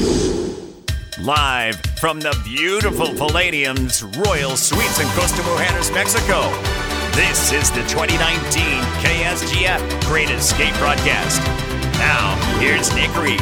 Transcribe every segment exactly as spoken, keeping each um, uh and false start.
Live from the beautiful Palladium's Royal Suites in Costa Mujeres, Mexico. This is the twenty nineteen K S G F Great Escape Broadcast. Now, here's Nick Reed.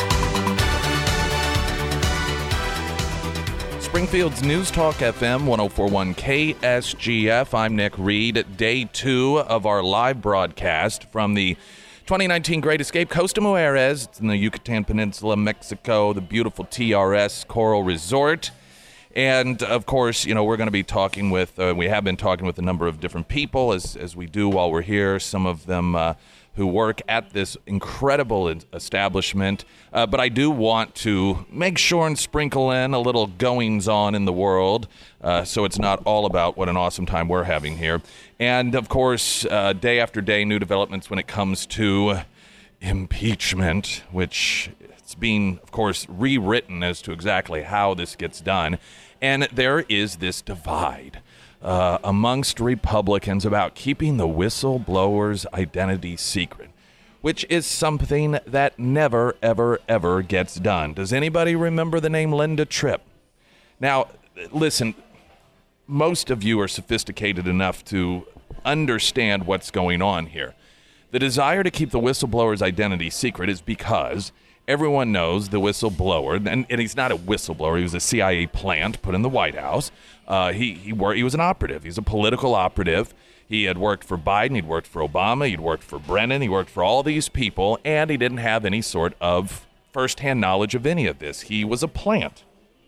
Springfield's News Talk F M one oh four point one K S G F. I'm Nick Reed. Day two of our live broadcast from the twenty nineteen Great Escape Costa Mujeres. It's in the Yucatan Peninsula, Mexico, the beautiful T R S Coral Resort. And, of course, you know, we're going to be talking with, uh, we have been talking with a number of different people, as as we do while we're here, some of them uh, who work at this incredible establishment. Uh, but I do want to make sure and sprinkle in a little goings-on in the world, uh, so it's not all about what an awesome time we're having here. And, of course, uh, day after day, new developments when it comes to impeachment, which it's being, of course, rewritten as to exactly how this gets done. And there is this divide uh, amongst Republicans about keeping the whistleblower's identity secret, which is something that never, ever, ever gets done. Does anybody remember the name Linda Tripp? Now, listen, most of you are sophisticated enough to understand what's going on here. The desire to keep the whistleblower's identity secret is because everyone knows the whistleblower, and, and he's not a whistleblower. He was a C I A plant put in the White House. Uh, he he, wor- he was an operative. He's a political operative. He had worked for Biden. He'd worked for Obama. He'd worked for Brennan. He worked for all these people, and he didn't have any sort of firsthand knowledge of any of this. He was a plant.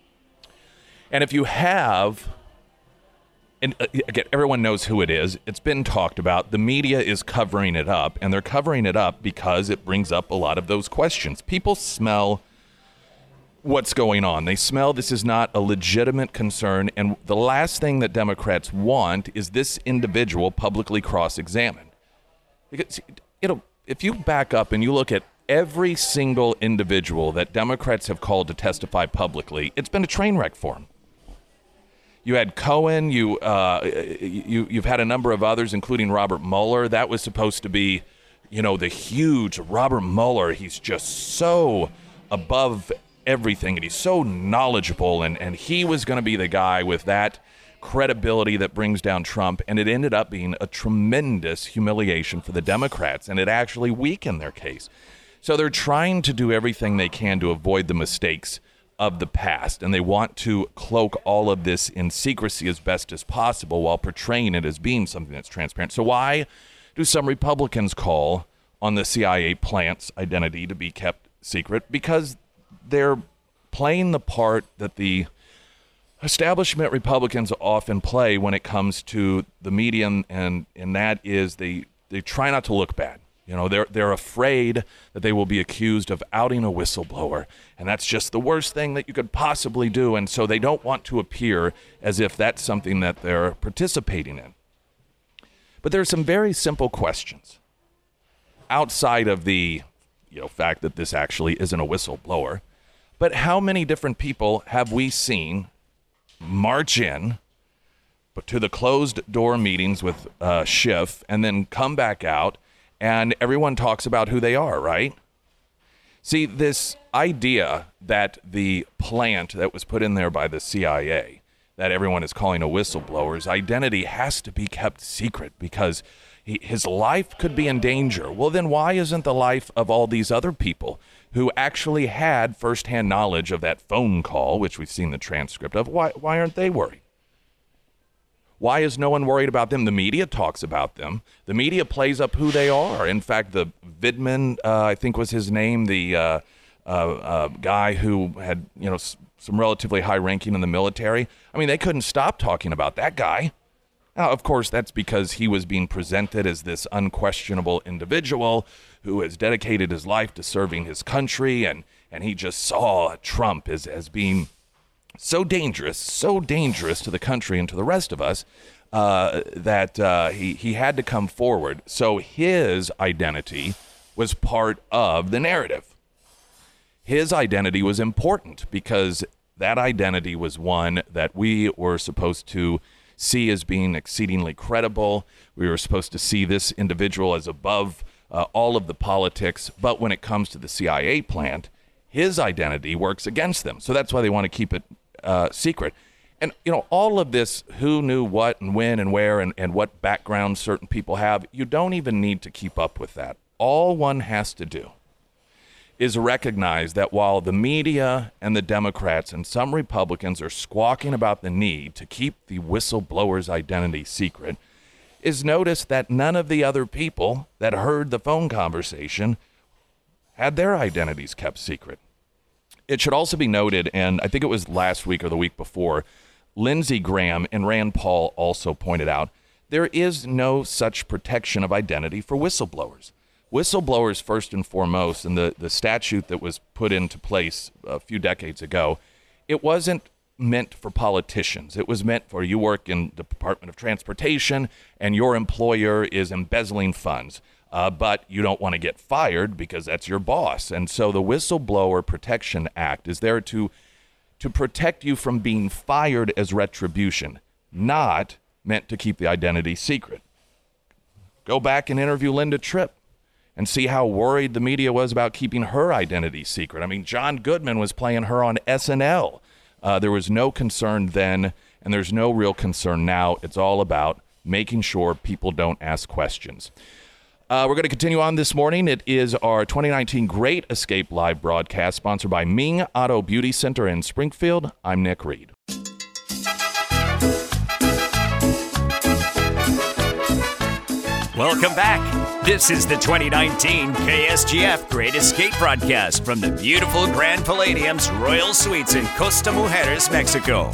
And if you have... And again, everyone knows who it is. It's been talked about. The media is covering it up, and they're covering it up because it brings up a lot of those questions. People smell what's going on. They smell this is not a legitimate concern, and the last thing that Democrats want is this individual publicly cross-examined. Because, you know, if you back up and you look at every single individual that Democrats have called to testify publicly, it's been a train wreck for them. You had Cohen, you, uh, you, you've had a number of others, including Robert Mueller. That was supposed to be, you know, the huge Robert Mueller. He's just so above everything, and he's so knowledgeable, and, and he was going to be the guy with that credibility that brings down Trump, and it ended up being a tremendous humiliation for the Democrats, and it actually weakened their case. So they're trying to do everything they can to avoid the mistakes of the past, and they want to cloak all of this in secrecy as best as possible while portraying it as being something that's transparent. So why do some Republicans call on the C I A plant's identity to be kept secret? Because they're playing the part that the establishment Republicans often play when it comes to the media, and and that is they they try not to look bad. You know, they're they're afraid that they will be accused of outing a whistleblower, and that's just the worst thing that you could possibly do, and so they don't want to appear as if that's something that they're participating in. But there are some very simple questions outside of the, you know, fact that this actually isn't a whistleblower. But how many different people have we seen march in but to the closed door meetings with uh, Schiff and then come back out, and everyone talks about who they are, right? See, this idea that the plant that was put in there by the C I A, that everyone is calling a whistleblower's identity, has to be kept secret because he, his life could be in danger. Well, then why isn't the life of all these other people who actually had firsthand knowledge of that phone call, which we've seen the transcript of, why, why aren't they worried? Why is no one worried about them? The media talks about them. The media plays up who they are. In fact, the Vidman, uh, I think was his name, the uh, uh, uh, guy who had, you know, s- some relatively high ranking in the military. I mean, they couldn't stop talking about that guy. Now, of course, that's because he was being presented as this unquestionable individual who has dedicated his life to serving his country, and, and he just saw Trump as, as being so dangerous, so dangerous to the country and to the rest of us uh, that uh, he, he had to come forward. So his identity was part of the narrative. His identity was important because that identity was one that we were supposed to see as being exceedingly credible. We were supposed to see this individual as above uh, all of the politics. But when it comes to the C I A plant, his identity works against them. So that's why they want to keep it uh, secret. And, you know, all of this, who knew what and when and where and, and what background certain people have, you don't even need to keep up with that. All one has to do is recognize that while the media and the Democrats and some Republicans are squawking about the need to keep the whistleblower's identity secret, is notice that none of the other people that heard the phone conversation had their identities kept secret. It should also be noted, and I think it was last week or the week before, Lindsey Graham and Rand Paul also pointed out, there is no such protection of identity for whistleblowers. Whistleblowers, first and foremost, and the, the statute that was put into place a few decades ago, it wasn't meant for politicians. It was meant for you work in the Department of Transportation and your employer is embezzling funds, uh, but you don't want to get fired because that's your boss. And so the Whistleblower Protection Act is there to to protect you from being fired as retribution, not meant to keep the identity secret. Go back and interview Linda Tripp and see how worried the media was about keeping her identity secret. I mean, John Goodman was playing her on S N L. Uh, there was no concern then, and there's no real concern now. It's all about making sure people don't ask questions. Uh, we're going to continue on this morning. It is our twenty nineteen Great Escape Live broadcast, sponsored by Ming Auto Beauty Center in Springfield. I'm Nick Reed. Welcome back. This is the twenty nineteen K S G F Great Escape broadcast from the beautiful Grand Palladium's Royal Suites in Costa Mujeres, Mexico.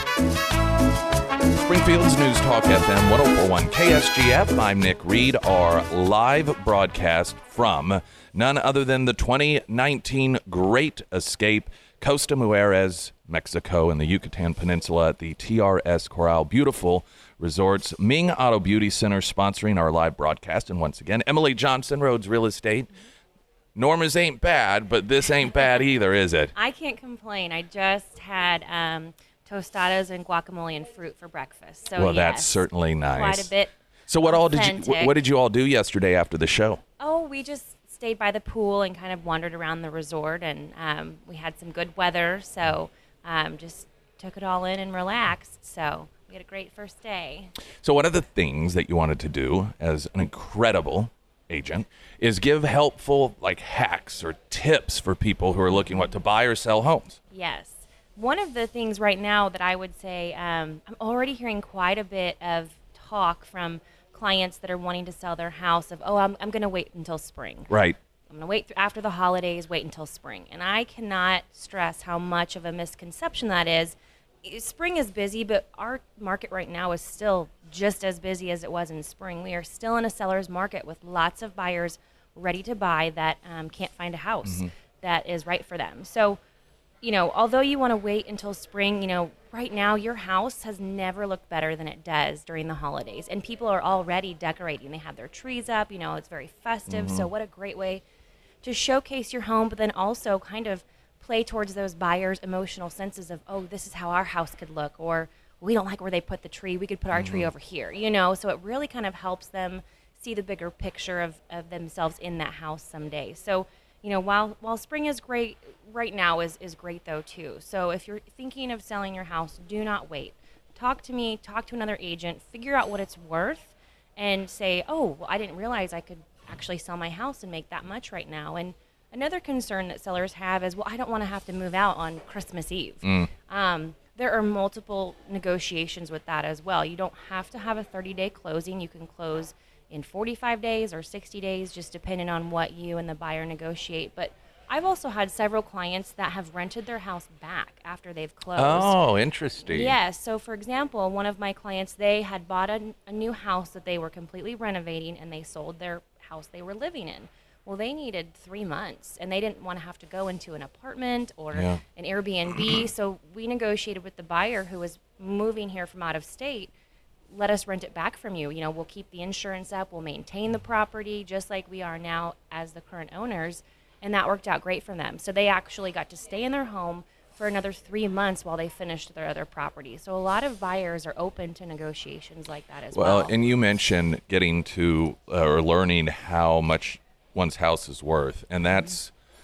Springfield's News Talk F M one oh four point one K S G F. I'm Nick Reed. Our live broadcast from none other than the twenty nineteen Great Escape, Costa Mujeres, Mexico, and the Yucatan Peninsula at the T R S Coral. Beautiful Resorts. Ming Auto Beauty Center sponsoring our live broadcast. And once again, Emily Johnson, Rhodes Real Estate. Norma's ain't bad, but this ain't bad either, is it? I can't complain. I just had um, tostadas and guacamole and fruit for breakfast. So well, yes, that's certainly nice. Quite a bit. So what authentic. all did you? What did you all do yesterday after the show? Oh, we just stayed by the pool and kind of wandered around the resort, and um, we had some good weather, so um, just took it all in and relaxed. So we had a great first day. So one of the things that you wanted to do as an incredible agent is give helpful like hacks or tips for people who are looking what to buy or sell homes. Yes. One of the things right now that I would say, um, I'm already hearing quite a bit of talk from clients that are wanting to sell their house of, oh, I'm, I'm going to wait until spring. Right. I'm going to wait th- after the holidays, wait until spring. And I cannot stress how much of a misconception that is. Spring is busy, but our market right now is still just as busy as it was in spring. We are still in a seller's market with lots of buyers ready to buy that um, can't find a house mm-hmm. that is right for them. So, you know, although you want to wait until spring, you know, right now your house has never looked better than it does during the holidays. And people are already decorating. They have their trees up, you know, it's very festive. Mm-hmm. So what a great way to showcase your home, but then also kind of play towards those buyers' emotional senses of, oh, this is how our house could look, or we don't like where they put the tree, we could put our mm-hmm. tree over here, you know? So it really kind of helps them see the bigger picture of, of themselves in that house someday. So, you know, while while spring is great, right now is, is great though too. So if you're thinking of selling your house, do not wait. Talk to me, talk to another agent, figure out what it's worth, and say, oh, well, I didn't realize I could actually sell my house and make that much right now. And another concern that sellers have is, well, I don't want to have to move out on Christmas Eve. Mm. Um, there are multiple negotiations with that as well. You don't have to have a thirty-day closing. You can close in forty-five days or sixty days, just depending on what you and the buyer negotiate. But I've also had several clients that have rented their house back after they've closed. Oh, interesting. Yes. So, for example, one of my clients, they had bought a, a new house that they were completely renovating, and they sold their house they were living in. Well, they needed three months, and they didn't want to have to go into an apartment or yeah. an Airbnb. So we negotiated with the buyer who was moving here from out of state. Let us rent it back from you. You know, we'll keep the insurance up. We'll maintain the property just like we are now as the current owners. And that worked out great for them. So they actually got to stay in their home for another three months while they finished their other property. So a lot of buyers are open to negotiations like that as well. Well, and you mentioned getting to uh, or learning how much one's house is worth, and that's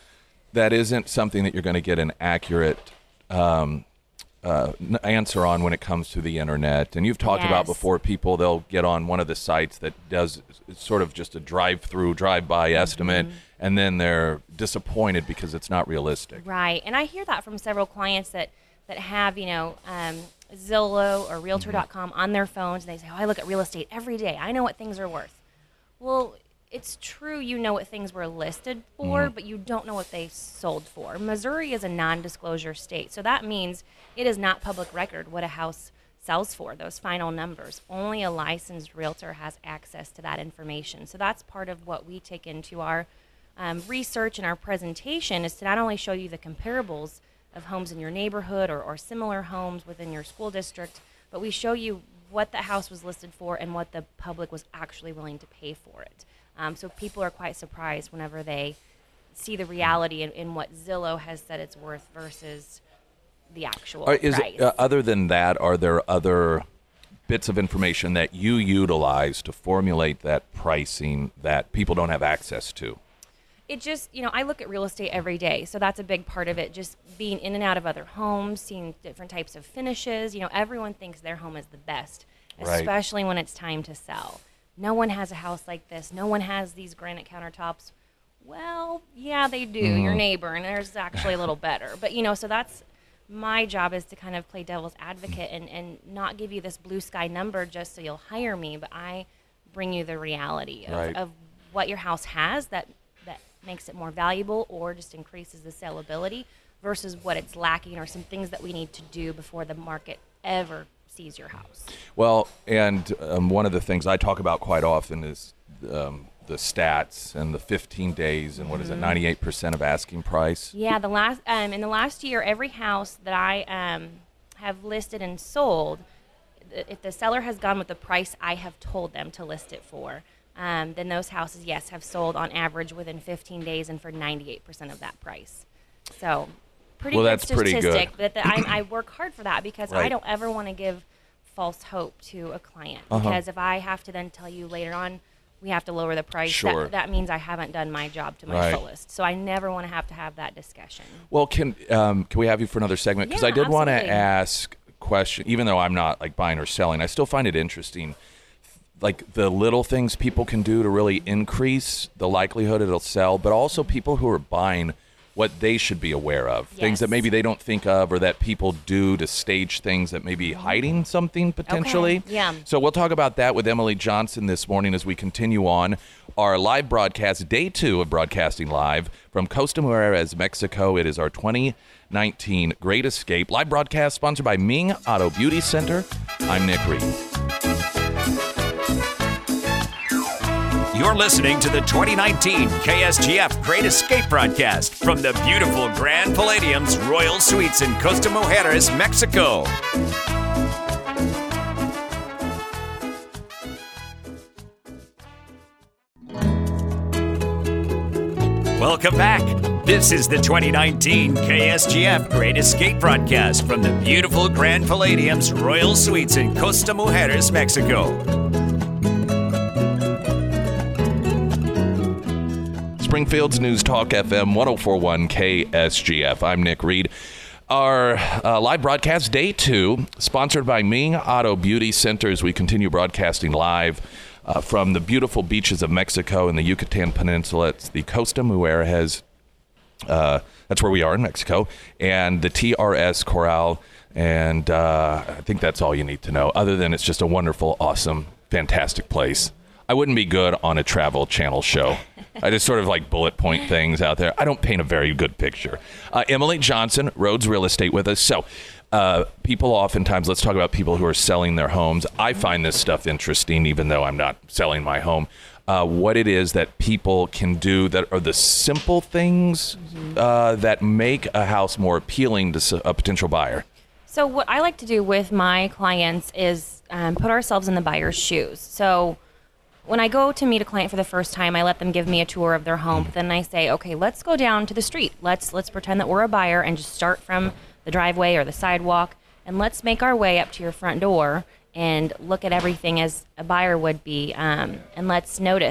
that isn't something that you're going to get an accurate um, uh, n- answer on when it comes to the internet. And you've talked Yes. about before, people, they'll get on one of the sites that does it's sort of just a drive-through, drive-by estimate, and then they're disappointed because it's not realistic. Right, and I hear that from several clients that, that have, you know, um, Zillow or Realtor dot com on their phones, and they say, oh, I look at real estate every day. I know what things are worth. Well, it's true you know what things were listed for, Mm-hmm. but you don't know what they sold for. Missouri is a non-disclosure state, so that means it is not public record what a house sells for, those final numbers. Only a licensed realtor has access to that information. So that's part of what we take into our um, research and our presentation, is to not only show you the comparables of homes in your neighborhood or, or similar homes within your school district, but we show you what the house was listed for and what the public was actually willing to pay for it. Um, so people are quite surprised whenever they see the reality in, in what Zillow has said it's worth versus the actual Are- is price. it, uh, other than that, are there other bits of information that you utilize to formulate that pricing that people don't have access to? It just, you know, I look at real estate every day, so that's a big part of it. Just being in and out of other homes, seeing different types of finishes. You know, everyone thinks their home is the best, Right. especially when it's time to sell. No one has a house like this. No one has these granite countertops. Well, yeah, they do. Your neighbor, and theirs is actually a little better. But, you know, so that's my job, is to kind of play devil's advocate and, and not give you this blue sky number just so you'll hire me, but I bring you the reality of, Right. of what your house has that that makes it more valuable or just increases the saleability versus what it's lacking or some things that we need to do before the market ever sees your house. Well, and um, one of the things I talk about quite often is um, the stats and the fifteen days and what is it, ninety-eight percent of asking price. Yeah, the last um, in the last year, every house that I um, have listed and sold, th- if the seller has gone with the price I have told them to list it for, um, then those houses, yes, have sold on average within fifteen days and for ninety-eight percent of that price. So, pretty Well, good that's pretty good. statistic. But the, I, I work hard for that because I Right. don't ever want to give false hope to a client. Uh-huh. Because if I have to then tell you later on, we have to lower the price, Sure. that, that means I haven't done my job to my Right. fullest. So I never want to have to have that discussion. Well, can um, can we have you for another segment? Because Yeah, I did want to absolutely. ask a question, even though I'm not like buying or selling, I still find it interesting, like the little things people can do to really increase the likelihood it'll sell, but also people who are buying, what they should be aware of, things that Yes. maybe they don't think of, or that people do to stage things that may be hiding something potentially. yeah. So we'll talk about that with Emily Johnson this morning as we continue on our live broadcast, day two of broadcasting live from Costa Mujeres, Mexico. It is our twenty nineteen Great Escape live broadcast sponsored by Ming Auto Beauty Center. I'm Nick Reed. You're listening to the twenty nineteen K S G F Great Escape broadcast from the beautiful Grand Palladium's Royal Suites in Costa Mujeres, Mexico. Welcome back. This is the twenty nineteen K S G F Great Escape broadcast from the beautiful Grand Palladium's Royal Suites in Costa Mujeres, Mexico. Springfield's News Talk F M one oh four point one K S G F. I'm Nick Reed. Our uh, live broadcast, day two, sponsored by Ming Auto Beauty Center as we continue broadcasting live uh, from the beautiful beaches of Mexico and the Yucatan Peninsula. It's the Costa Mujeres. Uh, that's where we are in Mexico. And the T R S Corral. And uh, I think that's all you need to know, other than it's just a wonderful, awesome, fantastic place. I wouldn't be good on a travel channel show. I just sort of like bullet point things out there. I don't paint a very good picture. Uh, Emily Johnson, Rhodes Real Estate, with us. So uh, people oftentimes, let's talk about people who are selling their homes. I find this stuff interesting, even though I'm not selling my home. Uh, what it is that people can do that are the simple things uh, that make a house more appealing to s- a potential buyer. So what I like to do with my clients is um, put ourselves in the buyer's shoes. So when I go to meet a client for the first time, I let them give me a tour of their home. But then I say, okay, let's go down to the street. Let's let's pretend that we're a buyer and just start from the driveway or the sidewalk, and let's make our way up to your front door and look at everything as a buyer would be. Um, and let's notice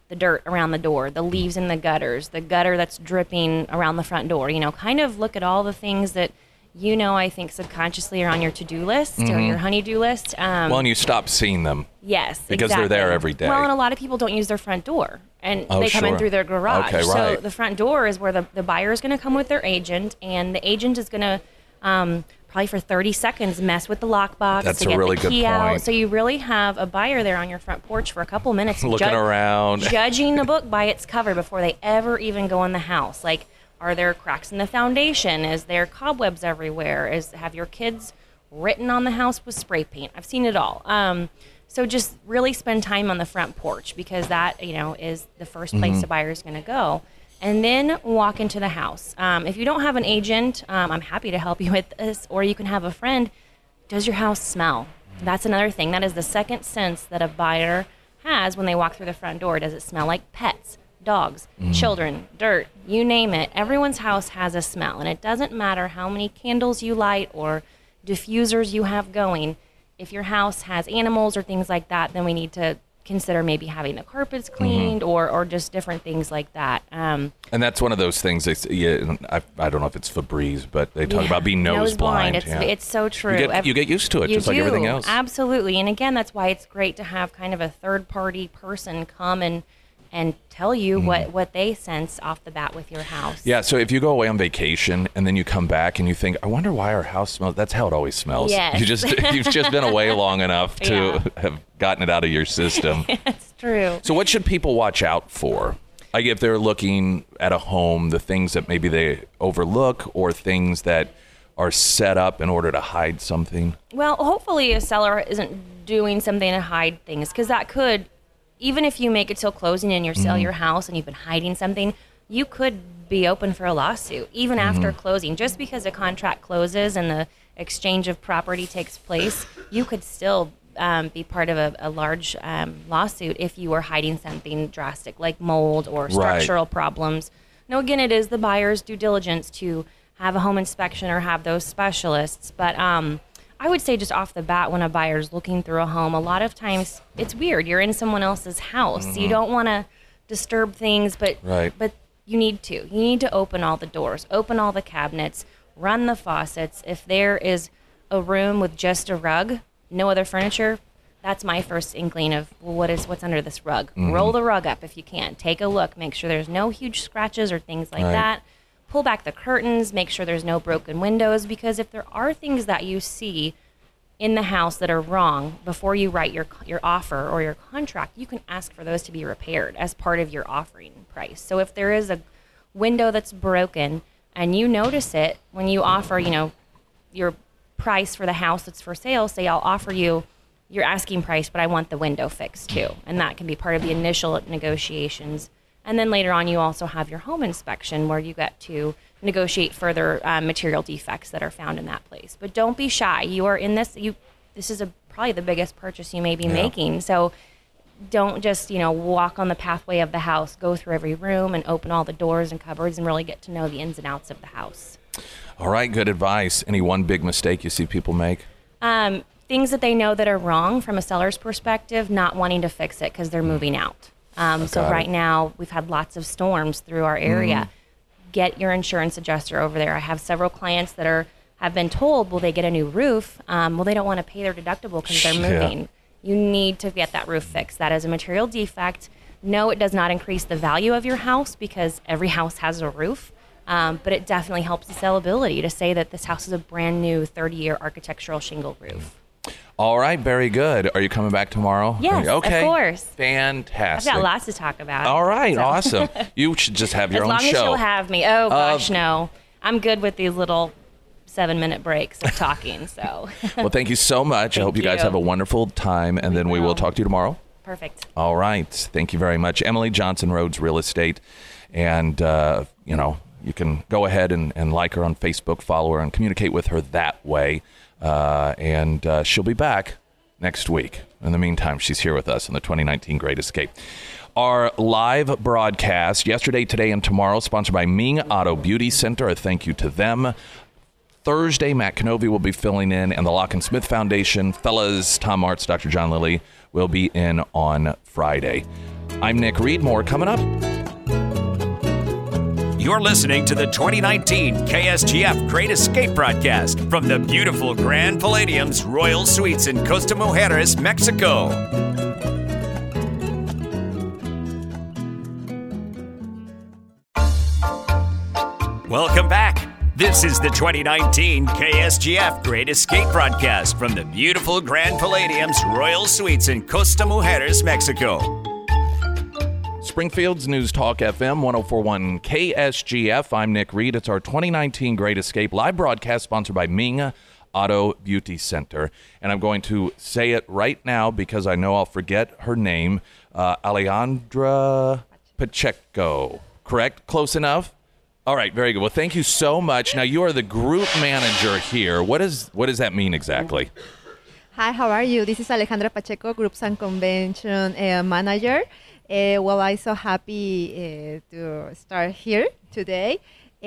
the dirt around the door, the leaves in the gutters, the gutter that's dripping around the front door. You know, kind of look at all the things that, you know, I think subconsciously are on your to-do list mm-hmm. or your honey-do list. Um, well, and you stop seeing them. Yes, because exactly. they're there every day. Well, and a lot of people don't use their front door, and oh, they come sure. in through their garage. Okay, right. So the front door is where the, the buyer is going to come with their agent, and the agent is going to um, probably for thirty seconds mess with the lockbox That's to a get really the good key point. out. So you really have a buyer there on your front porch for a couple minutes, looking ju- around, judging the book by its cover before they ever even go in the house. Like, are there cracks in the foundation? Is there cobwebs everywhere? Is have your kids written on the house with spray paint? I've seen it all. Um, so just really spend time on the front porch, because that, you know, is the first place mm-hmm. a buyer is going to go. And then walk into the house. Um, if you don't have an agent, um, I'm happy to help you with this, or you can have a friend. Does your house smell? That's another thing. That is the second sense that a buyer has when they walk through the front door. Does it smell like pets? Dogs, mm. children, dirt, you name it. Everyone's house has a smell, and it doesn't matter how many candles you light or diffusers you have going. If your house has animals or things like that, then we need to consider maybe having the carpets cleaned mm-hmm. or, or just different things like that. Um, and that's one of those things. They say, yeah, I, I don't know if it's Febreze, but they talk yeah, about being nose, nose blind. blind. It's, yeah. it's so true. You get, you get used to it, you just do, like everything else. Absolutely. And again, that's why it's great to have kind of a third-party person come and and tell you mm. what, what they sense off the bat with your house. Yeah, so if you go away on vacation and then you come back and you think, I wonder why our house smells, that's how it always smells. Yes. You just, you've just been away long enough to yeah. have gotten it out of your system. That's true. So what should people watch out for? Like if they're looking at a home, the things that maybe they overlook or things that are set up in order to hide something? Well, hopefully a seller isn't doing something to hide things, because that could, even if you make it till closing and you sell mm-hmm. your house and you've been hiding something, you could be open for a lawsuit even mm-hmm. after closing. Just because a contract closes and the exchange of property takes place, you could still um, be part of a, a large um, lawsuit if you were hiding something drastic like mold or structural right. problems. Now, again, it is the buyer's due diligence to have a home inspection or have those specialists, but um, I would say just off the bat, when a buyer's looking through a home, a lot of times it's weird. You're in someone else's house. Mm-hmm. You don't want to disturb things, but right. but you need to. You need to open all the doors, open all the cabinets, run the faucets. If there is a room with just a rug, no other furniture, that's my first inkling of, well, what is what's under this rug? Mm-hmm. Roll the rug up if you can. Take a look. Make sure there's no huge scratches or things like right. that. Pull back the curtains, make sure there's no broken windows, because if there are things that you see in the house that are wrong before you write your your offer or your contract, you can ask for those to be repaired as part of your offering price. So if there is a window that's broken and you notice it when you offer, you know, your price for the house that's for sale, say I'll offer you your asking price, but I want the window fixed too. And that can be part of the initial negotiations. And then later on, you also have your home inspection where you get to negotiate further um, material defects that are found in that place. But don't be shy. You are in this. You this is a, probably the biggest purchase you may be yeah. making. So don't just you know walk on the pathway of the house. Go through every room and open all the doors and cupboards and really get to know the ins and outs of the house. All right, good advice. Any one big mistake you see people make? Um, things that they know that are wrong from a seller's perspective, not wanting to fix it because they're moving out. Um, so right it. now we've had lots of storms through our area. Mm-hmm. Get your insurance adjuster over there. I have several clients that are have been told, will they get a new roof? Um, well, they don't want to pay their deductible because they're moving. Yeah. You need to get that roof fixed. That is a material defect. No, it does not increase the value of your house because every house has a roof, um, but it definitely helps the sellability to say that this house is a brand new thirty-year architectural shingle roof. All right, very good. Are you coming back tomorrow? Yes, okay. of course. Fantastic. I've got lots to talk about. All right, so. awesome. You should just have your as own show. As long as you'll have me. Oh, gosh, uh, no. I'm good with these little seven-minute breaks of talking. So. Well, thank you so much. I hope you guys you. have a wonderful time, and we then will. we will talk to you tomorrow. Perfect. All right. Thank you very much. Emily Johnson, Rhodes Real Estate. And, uh, you know, you can go ahead and, and like her on Facebook, follow her, and communicate with her that way. Uh, and uh, she'll be back next week. In the meantime, she's here with us on the twenty nineteen Great Escape. Our live broadcast yesterday, today, and tomorrow, sponsored by Ming Auto Beauty Center. A thank you to them. Thursday, Matt Canovey will be filling in, and the Lock and Smith Foundation, fellas, Tom Martz, Doctor John Lilly, will be in on Friday. I'm Nick Reed. More coming up. You're listening to the twenty nineteen K S G F Great Escape broadcast from the beautiful Grand Palladium's Royal Suites in Costa Mujeres, Mexico. Welcome back. This is the twenty nineteen K S G F Great Escape broadcast from the beautiful Grand Palladium's Royal Suites in Costa Mujeres, Mexico. Springfield's News Talk F M one oh four point one K S G F. I'm Nick Reed. It's our twenty nineteen Great Escape live broadcast sponsored by Ming Auto Beauty Center. And I'm going to say it right now because I know I'll forget her name. Uh, Alejandra Pacheco. Correct? Close enough? All right, very good. Well, thank you so much. Now, you are the group manager here. What is what does that mean exactly? Hi, how are you? This is Alejandra Pacheco, Groups and Convention uh, Manager. Uh, well, I'm so happy uh, to start here today.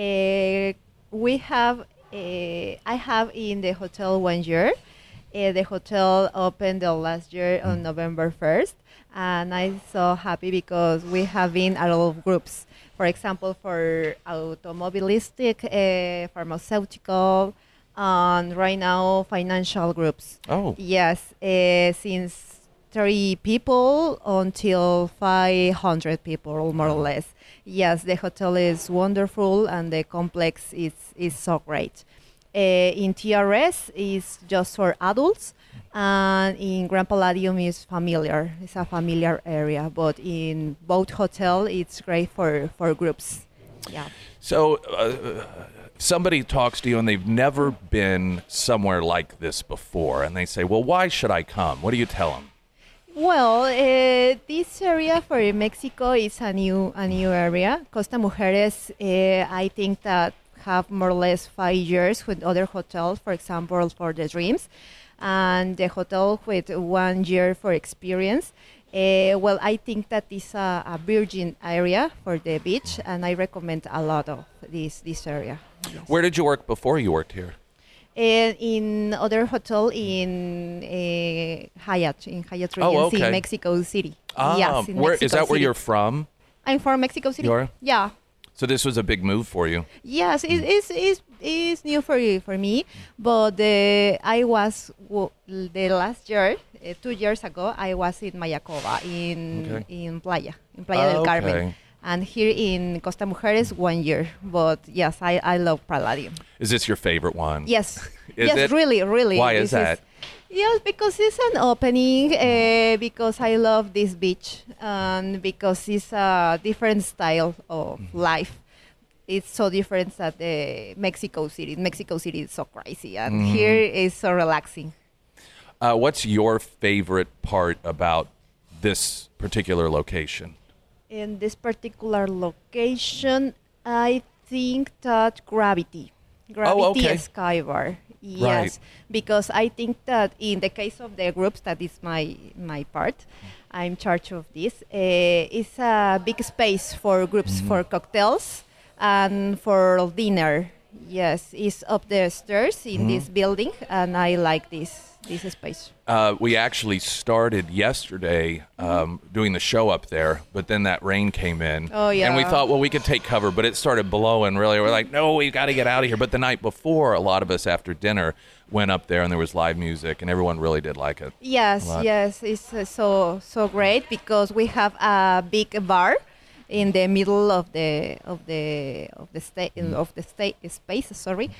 Uh, we have, uh, I have in the hotel one year. Uh, the hotel opened the last year on November first, and I'm so happy because we have been a lot of groups. For example, for automobilistic, uh, pharmaceutical, and right now financial groups. Oh. Yes, uh, since thirty people until five hundred people, more or less. Yes, the hotel is wonderful and the complex is, is so great. Uh, in T R S is just for adults, and in Grand Palladium is familiar. It's a familiar area, but in both hotel it's great for, for groups. Yeah. So uh, somebody talks to you and they've never been somewhere like this before, and they say, well, why should I come? What do you tell them? Well, uh, this area for Mexico is a new a new area. Costa Mujeres, uh, I think that have more or less five years with other hotels, for example, for the Dreams, and the hotel with one year for experience. Uh, well, I think that is a, a virgin area for the beach, and I recommend a lot of this this area. Yes. Where did you work before you worked here? Uh, in other hotel in uh, Hyatt, in Hyatt Regency, Oh, okay. Mexico City. Ah, yes, in where, Mexico is that where City. you're from? I'm from Mexico City. You are? Yeah. So this was a big move for you. Yes, it is is is new for for me, but the, I was w- the last year, uh, two years ago, I was in Mayacoba in Okay. in Playa, in Playa del Carmen, Okay. and here in Costa Mujeres one year. But yes, I, I love Palladium. Is this your favorite one? Yes, Is yes, it? really, really. Why is This that? Yes, because it's an opening, uh, because I love this beach, and because it's a different style of life. It's so different that the Mexico City. Mexico City is so crazy, and Mhm. here is so relaxing. Uh, what's your favorite part about this particular location? In this particular location, I think that Gravity, Gravity Oh, okay. Skybar. Yes, Right. because I think that in the case of the groups, that is my my part. I'm charge of this. Uh, it's a big space for groups, for cocktails and for dinner. Yes, it's up the stairs in this building, and I like this this space. Uh, we actually started yesterday um, doing the show up there, but then that rain came in. Oh, yeah. And we thought, well, we could take cover, but it started blowing really. We're like, no, we got to get out of here. But the night before, a lot of us after dinner went up there, and there was live music, and everyone really did like it. Yes, lot. yes, it's uh, so so great because we have a big bar in the middle of the of the of the state of the state space. Sorry,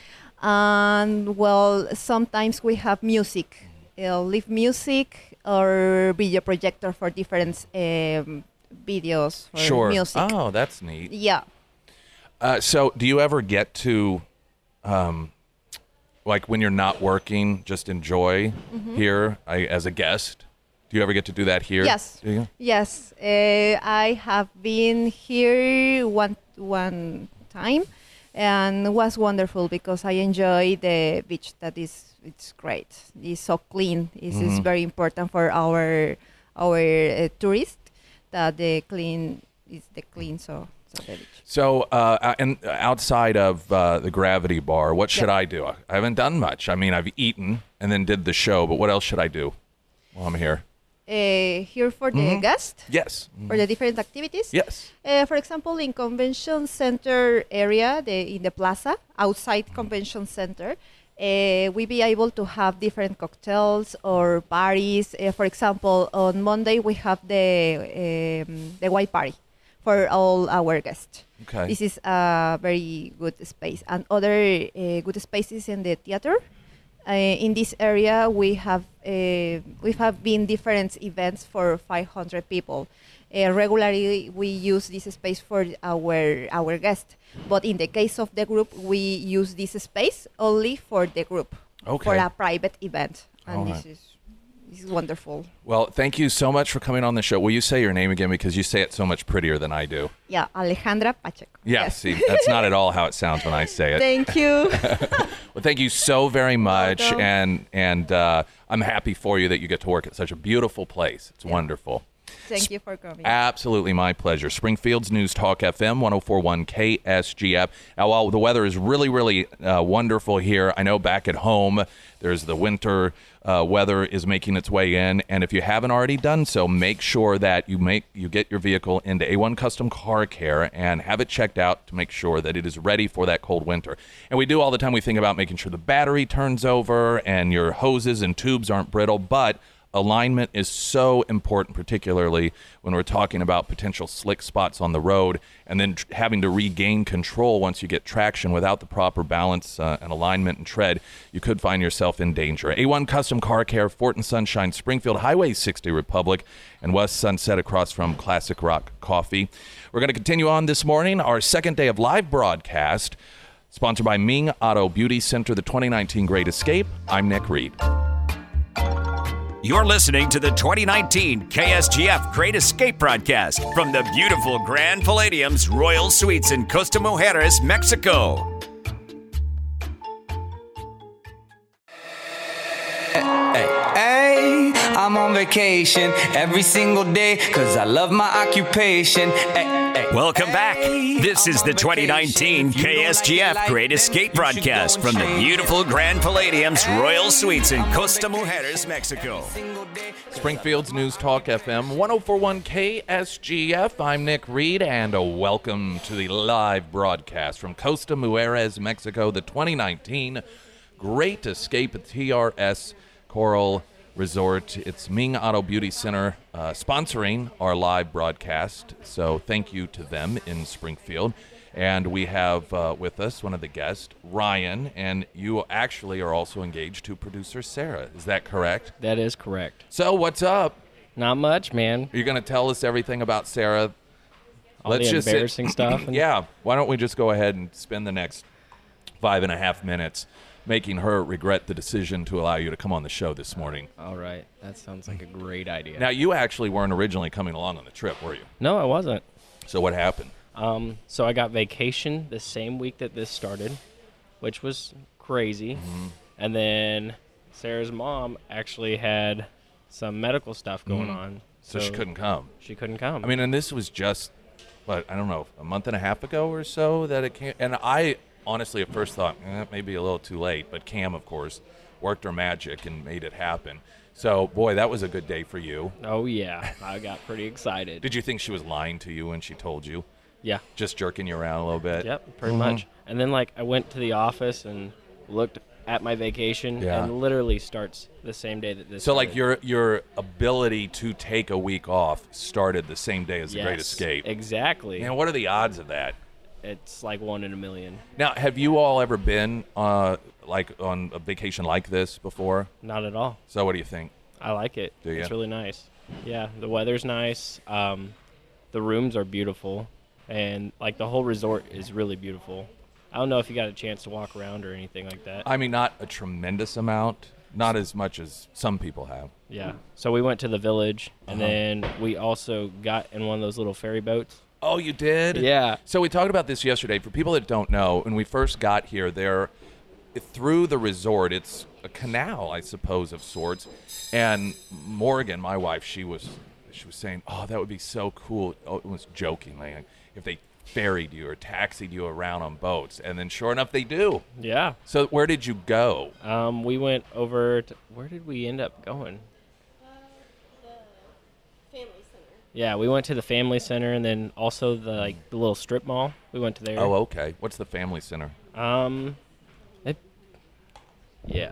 and well, sometimes we have music, uh, live music or video projector for different um, videos for Sure. music. Oh, that's neat. Yeah. Uh, so, do you ever get to, um, like, when you're not working, just enjoy here I, as a guest? Do you ever get to do that here? Yes. Do you? Yes, uh, I have been here one one time, and it was wonderful because I enjoy the beach. That is, it's great. It's so clean. It is Mhm. very important for our our uh, tourists that the clean is the clean. So, so the beach. So, uh, and outside of uh, the Gravity Bar, what should Yeah. I do? I haven't done much. I mean, I've eaten and then did the show, but what else should I do while I'm here? uh, here for the Mhm. guest, Yes. for the different activities. Yes. Uh, for example, in convention center area, the, in the plaza, outside convention center, uh, we be able to have different cocktails or parties. Uh, for example, on Monday we have the um, the white party for all our guests. Okay. This is a very good space. And other uh, good spaces in the theater. Uh, in this area, we have uh, we have been different events for five hundred people. Uh, regularly, we use this space for our our guests, but in the case of the group, we use this space only for the group, Okay. for a private event, and All this right. is this is wonderful. Well, thank you so much for coming on the show. Will you say your name again, because you say it so much prettier than I do? Yeah, Alejandra Pacheco. Yeah, Yes. see, that's not at all how it sounds when I say it. Thank you. Well, thank you so very much, Welcome. and and uh, I'm happy for you that you get to work at such a beautiful place. It's Yeah. wonderful. Thank you for coming. Absolutely my pleasure. Springfield's News Talk F M, one oh four point one K S G F. Now, while the weather is really, really uh, wonderful here, I know back at home there's the winter uh, weather is making its way in, and if you haven't already done so, make sure that you make you get your vehicle into A one Custom Car Care and have it checked out to make sure that it is ready for that cold winter. And we do all the time, we think about making sure the battery turns over and your hoses and tubes aren't brittle, but alignment is so important, particularly when we're talking about potential slick spots on the road and then tr- having to regain control once you get traction without the proper balance uh, and alignment and tread. You could find yourself in danger. A one Custom Car Care, Fort and Sunshine, Springfield, Highway sixty Republic, and West Sunset across from Classic Rock Coffee. We're going to continue on this morning, our second day of live broadcast, sponsored by Ming Auto Beauty Center, the twenty nineteen Great Escape. I'm Nick Reed. You're listening to the twenty nineteen K S G F Great Escape broadcast from the beautiful Grand Palladium's Royal Suites in Costa Mujeres, Mexico. Hey, I'm on vacation every single day because I love my occupation. Ay, ay, Welcome back. ay, This I'm is the on twenty nineteen vacation. If you K don't S G F like it Great like Escape that, you should broadcast go from and the change. beautiful Grand Palladium's Royal Suites in I'm on Costa vacation Mujeres, Mexico. every single day 'cause Springfield's News Talk F M, one oh four point one K S G F. I'm Nick Reed, and a welcome to the live broadcast from Costa Mujeres, Mexico, the twenty nineteen Great Escape at T R S Coral Resort. It's Ming Auto Beauty Center uh, sponsoring our live broadcast, so thank you to them in Springfield. And we have uh, with us one of the guests, Ryan, and you actually are also engaged to producer Sarah. Is that correct? That is correct. So what's up? Not much, man. Are you going to tell us everything about Sarah? All the sit- embarrassing stuff. And Yeah. Why don't we just go ahead and spend the next five and a half minutes making her regret the decision to allow you to come on the show this morning. All right. That sounds like a great idea. Now, you actually weren't originally coming along on the trip, were you? no, I wasn't. So what happened? Um, so I got vacation the same week that this started, which was crazy. Mm-hmm. And then Sarah's mom actually had some medical stuff going on. Mm-hmm. So, she couldn't come. She couldn't come. I mean, and this was just, what, I don't know, a month and a half ago or so that it came. And I honestly at first thought, eh, maybe a little too late. But Cam, of course, worked her magic and made it happen. So, boy, that was a good day for you. oh, yeah. I got pretty excited. Did you think she was lying to you when she told you? yeah. Just jerking you around a little bit? Yep, pretty Mhm. much. And then, like, I went to the office and looked at my vacation, Yeah. and literally starts the same day that this So, like, started. your your ability to take a week off started the same day as the Great Yes, Escape. Exactly. Man, what are the odds of that? It's like one in a million. Now, have you all ever been uh, like on a vacation like this before? Not at all. So, what do you think? I like it. Do ya? It's really nice. Yeah, the weather's nice. Um, the rooms are beautiful, and like the whole resort is really beautiful. I don't know if you got a chance to walk around or anything like that. I mean, not a tremendous amount, not as much as some people have. yeah. So we went to the village, and Uh-huh. then we also got in one of those little ferry boats. Oh, you did? Yeah. So we talked about this yesterday. For people that don't know, when we first got here, there, through the resort, it's a canal, I suppose, of sorts. And Morgan, my wife, she was, she was saying, "Oh, that would be so cool." Oh, it was jokingly, like, if they ferried you or taxied you around on boats. And then, sure enough, they do. Yeah. So where did you go? Um, we went over to, where did we end up going? Yeah, we went to the Family Center and then also the like the little strip mall. We went to there. Oh, okay. What's the Family Center? Um, it, yeah.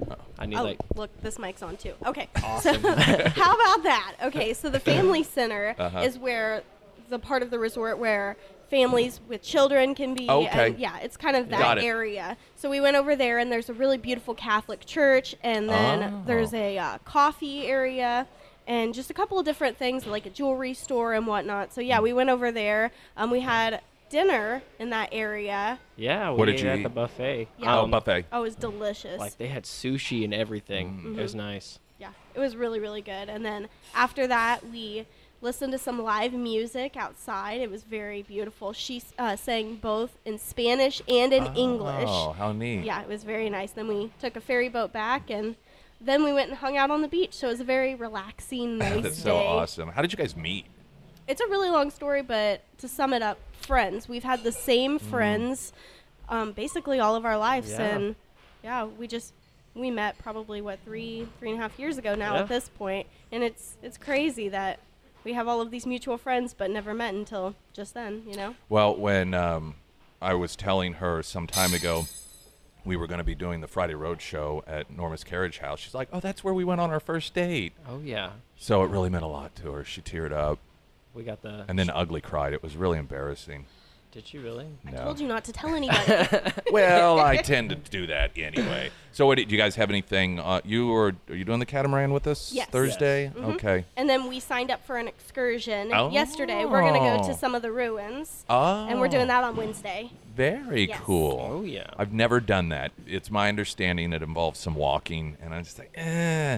I need Oh, like look, this mic's on too. Okay. awesome. So, how about that? Okay, so the Family Center Uh-huh. is where the part of the resort where families with children can be. Okay. And yeah, it's kind of Got that it. area. So we went over there, and there's a really beautiful Catholic church, and then Oh. there's a uh, coffee area. And just a couple of different things, like a jewelry store and whatnot. So, yeah, we went over there. Um, we had dinner in that area. yeah, we What did ate you at eat? the buffet. Yeah. Oh, Um, buffet. Oh, it was delicious. Like they had sushi and everything. Mm-hmm. It was nice. Yeah, it was really, really good. And then after that, we listened to some live music outside. It was very beautiful. She uh, sang both in Spanish and in English. Oh, how neat. Yeah, it was very nice. Then we took a ferry boat back, and then we went and hung out on the beach. So it was a very relaxing, nice That's day. so awesome. How did you guys meet? It's a really long story, but to sum it up, friends. We've had the same Mm-hmm. friends um, basically all of our lives. Yeah. And, yeah, we just we met probably, what, three, three and a half years ago now Yeah. at this point. And it's it's crazy that we have all of these mutual friends but never met until just then, you know? Well, when um, I was telling her some time ago we were going to be doing the Friday Road Show at Norma's Carriage House, she's like, oh, that's where we went on our first date. Oh yeah, So it really meant a lot to her. She teared up we got the. and then ugly cried. It was really embarrassing. Did you really? I No. told you not to tell anybody. Well, I tend to do that anyway. So what, do you guys have anything? Uh, you or are you doing the catamaran with us Yes. Thursday? Mhm. Okay. And then we signed up for an excursion Oh. yesterday. We're going to go Oh. to some of the ruins. Oh. And we're doing that on Wednesday. Very Yes. cool. Oh yeah. I've never done that. It's my understanding it involves some walking, and I'm just like, eh,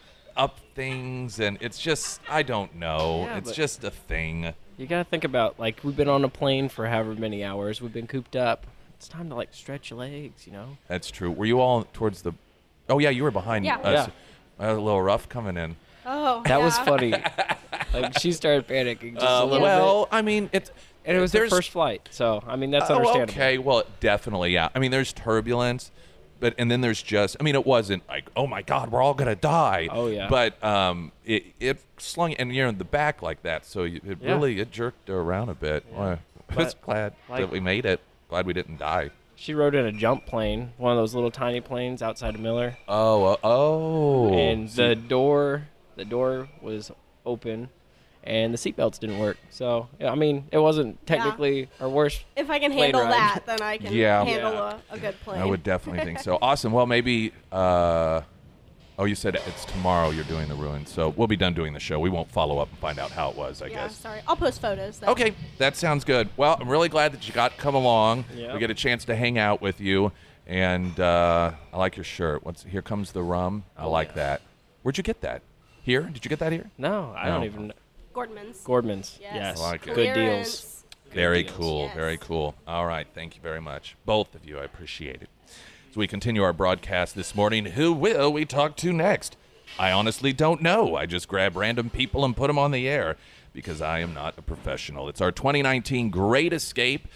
up things, and it's just, I don't know. Yeah, it's but- just a thing. You gotta think about like we've been on a plane for however many hours. We've been cooped up. It's time to like stretch your legs, you know. That's true. Were you all towards the? Oh yeah, you were behind Yeah. us. Uh, a little rough coming in. Oh, That was yeah. funny. Like she started panicking just a Uh, little well, bit. I mean, it's And it was their there's- first flight, so I mean that's Oh, understandable. okay, well, definitely, yeah. I mean, there's turbulence, but and then there's just, I mean, it wasn't like, oh my God, we're all gonna die. Oh, yeah. But um, it it slung, and you're in the back like that, so you, it Yeah. really it jerked around a bit. Well, I was But, glad that like- we made it. Glad we didn't die. She rode in a jump plane, one of those little tiny planes outside of Miller, Oh, uh, oh. and So- the door, the door was open, and the seatbelts didn't work. So yeah, I mean, it wasn't technically our worst. If I can plane handle ride. that, then I can Yeah. handle Yeah. A, a good plane. I would definitely think so. Awesome. Well, maybe. Uh, oh, you said it's tomorrow. You're doing the ruins, so we'll be done doing the show. We won't follow up and find out how it was. I Yeah, guess. sorry. I'll post photos. Though. Okay, that sounds good. Well, I'm really glad that you got to come along. Yeah. We get a chance to hang out with you, and uh, I like your shirt. What's here comes the rum. I Oh, like yeah. that. Where'd you get that? Here? Did you get that here? No, I No. don't even. Gordman's. Gordman's. Yes. Yes. I like it. Good deals. Clearance. Very deals. cool. Yes. Very cool. All right. Thank you very much, both of you. I appreciate it. As we continue our broadcast this morning, who will we talk to next? I honestly don't know. I just grab random people and put them on the air because I am not a professional. It's our twenty nineteen Great Escape,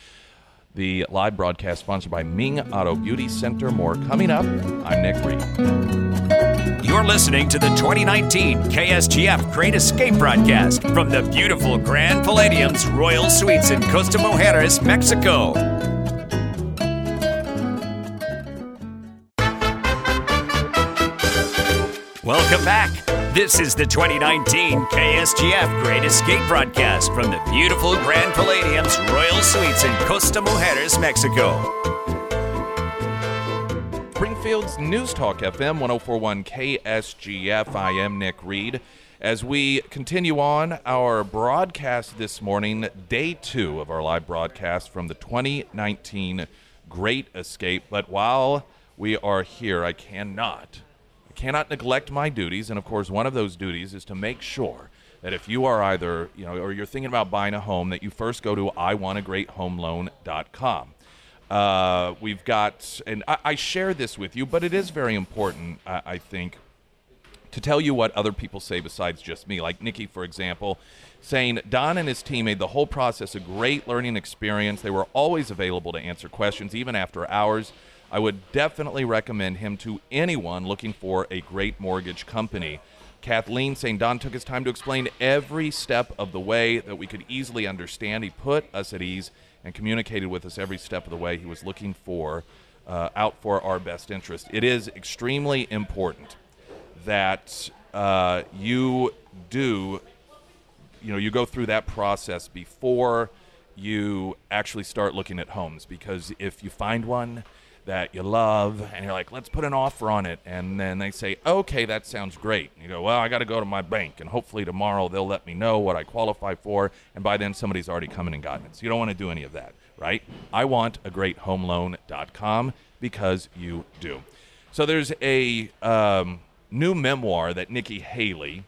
the live broadcast sponsored by Ming Auto Beauty Center. More coming up. I'm Nick Reed. You're listening to the twenty nineteen K S G F Great Escape broadcast from the beautiful Grand Palladium's Royal Suites in Costa Mujeres, Mexico. Welcome back. This is the twenty nineteen K S G F Great Escape broadcast from the beautiful Grand Palladium's Royal Suites in Costa Mujeres, Mexico. Springfield's News Talk F M one oh four point one K S G F. I am Nick Reed. As we continue on our broadcast this morning, day two of our live broadcast from the twenty nineteen Great Escape. But while we are here, I cannot, I cannot neglect my duties. And of course, one of those duties is to make sure that if you are either, you know, or you're thinking about buying a home, that you first go to I want a great home loan dot com. Uh, we've got, and I, I share this with you, but it is very important, I, I think, to tell you what other people say besides just me. Like Nikki, for example, saying Don and his team made the whole process a great learning experience. They were always available to answer questions, even after hours. I would definitely recommend him to anyone looking for a great mortgage company. Kathleen saying Don took his time to explain every step of the way that we could easily understand. He put us at ease and communicated with us every step of the way. He was looking for, uh, out for our best interest. It is extremely important that uh, you do, you know, you go through that process before you actually start looking at homes, because if you find one that you love and you're like, let's put an offer on it, and then they say, okay, that sounds great, and you go, well, I got to go to my bank, and hopefully tomorrow they'll let me know what I qualify for, and by then somebody's already come in and gotten it. So you don't want to do any of that, right? I want a great home loan dot com, because you do. So there's a um, new memoir that Nikki Haley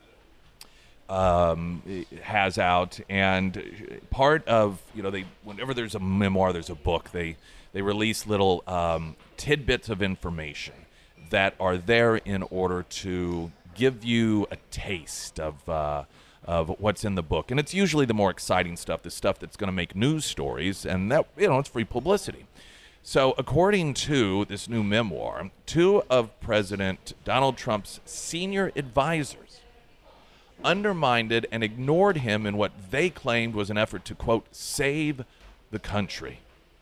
Um, has out, and part of, you know, they, whenever there's a memoir, there's a book, they they release little um, tidbits of information that are there in order to give you a taste of uh, of what's in the book, and it's usually the more exciting stuff, the stuff that's going to make news stories, and that, you know, it's free publicity. So according to this new memoir, two of President Donald Trump's senior advisors undermined and ignored him in what they claimed was an effort to, quote, save the country.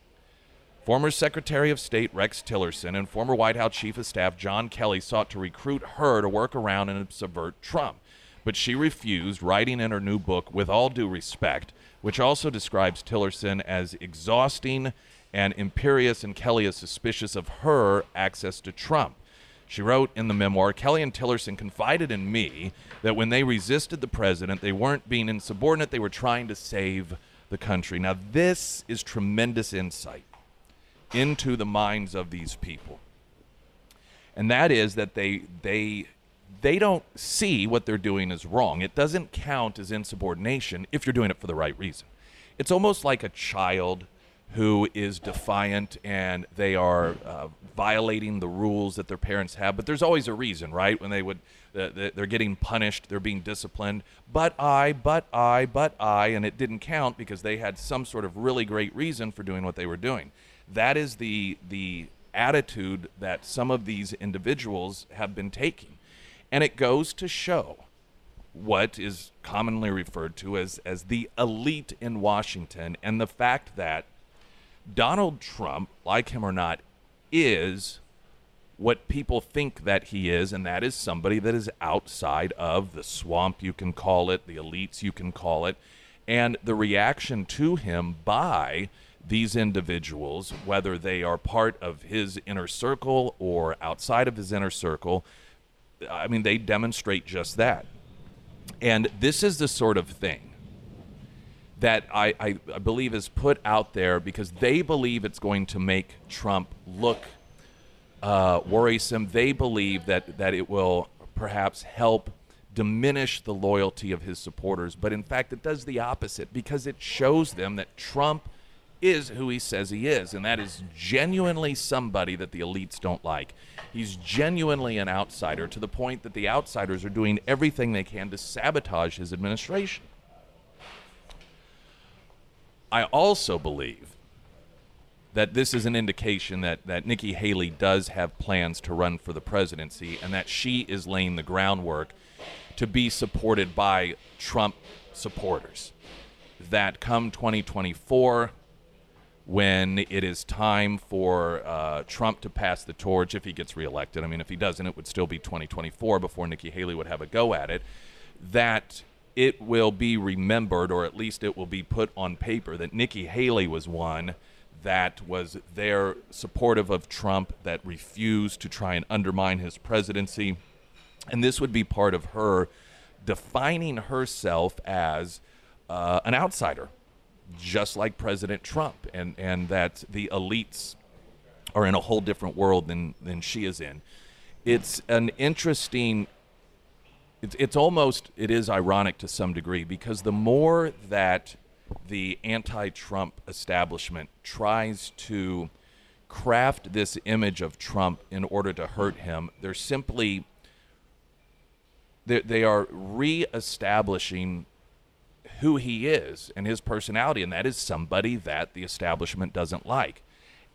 Former Secretary of State Rex Tillerson and former White House Chief of Staff John Kelly sought to recruit her to work around and subvert Trump, but she refused, writing in her new book, With All Due Respect, which also describes Tillerson as exhausting and imperious, and Kelly is suspicious of her access to Trump. She wrote in the memoir, Kelly and Tillerson confided in me that when they resisted the president, they weren't being insubordinate, they were trying to save the country. Now, this is tremendous insight into the minds of these people. And that is that they they they don't see what they're doing as wrong. It doesn't count as insubordination if you're doing it for the right reason. It's almost like a child who is defiant and they are uh, violating the rules that their parents have, but there's always a reason, right? When they would, uh, they're getting punished, they're being disciplined, but I, but I, but I, and it didn't count because they had some sort of really great reason for doing what they were doing. That is the the attitude that some of these individuals have been taking, and it goes to show what is commonly referred to as as the elite in Washington, and the fact that Donald Trump, like him or not, is what people think that he is, and that is somebody that is outside of the swamp, you can call it, the elites, you can call it, and the reaction to him by these individuals, whether they are part of his inner circle or outside of his inner circle, I mean, they demonstrate just that. And this is the sort of thing that I, I, I believe is put out there because they believe it's going to make Trump look uh, worrisome. They believe that, that it will perhaps help diminish the loyalty of his supporters. But in fact, it does the opposite because it shows them that Trump is who he says he is, and that is genuinely somebody that the elites don't like. He's genuinely an outsider, to the point that the outsiders are doing everything they can to sabotage his administration. I also believe that this is an indication that, that Nikki Haley does have plans to run for the presidency, and that she is laying the groundwork to be supported by Trump supporters. That come twenty twenty-four, when it is time for uh, Trump to pass the torch, if he gets reelected, I mean, if he doesn't, it would still be twenty twenty-four before Nikki Haley would have a go at it, that it will be remembered, or at least it will be put on paper, that Nikki Haley was one that was there supportive of Trump, that refused to try and undermine his presidency. And this would be part of her defining herself as uh, an outsider, just like President Trump, and, and that the elites are in a whole different world than, than she is in. It's an interesting It's, it's almost, it is ironic to some degree, because the more that the anti-Trump establishment tries to craft this image of Trump in order to hurt him, they're simply, they, they are reestablishing who he is and his personality, and that is somebody that the establishment doesn't like.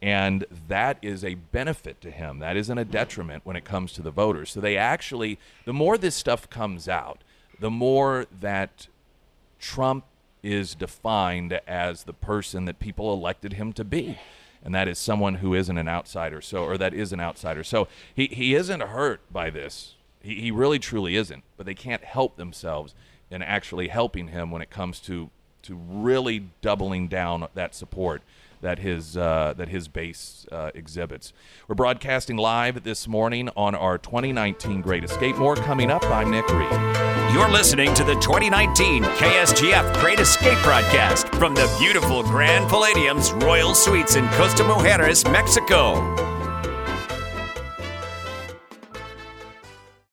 And that is a benefit to him. That isn't a detriment when it comes to the voters. So they actually, the more this stuff comes out, the more that Trump is defined as the person that people elected him to be. And that is someone who isn't an outsider. So, or that is an outsider. So he, he isn't hurt by this. He, he really truly isn't. But they can't help themselves in actually helping him when it comes to to really doubling down that support that his uh, that his base uh, exhibits. We're broadcasting live this morning on our twenty nineteen Great Escape. More coming up. I'm Nick Reed. You're listening to the twenty nineteen K S G F Great Escape broadcast from the beautiful Grand Palladium's Royal Suites in Costa Mujeres, Mexico.